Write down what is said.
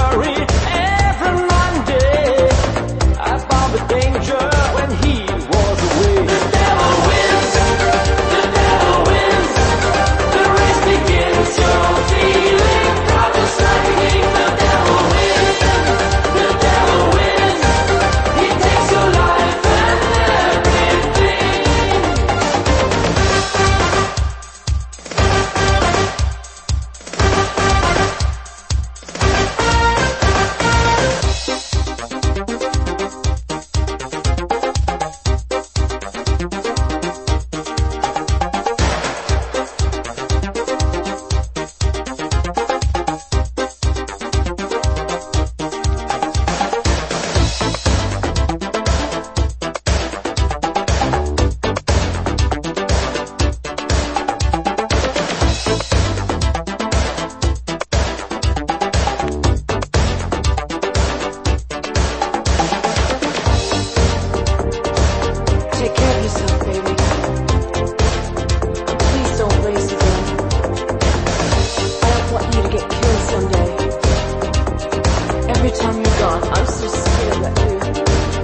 worry every Monday about the danger when he was away. The devil wins, the devil wins, the race begins, you're feeling prophesying. The devil wins, the devil wins, he takes your life and everything. Take care of yourself, baby. Please don't race again. I don't want you to get killed someday. Every time you're gone, I'm so scared that you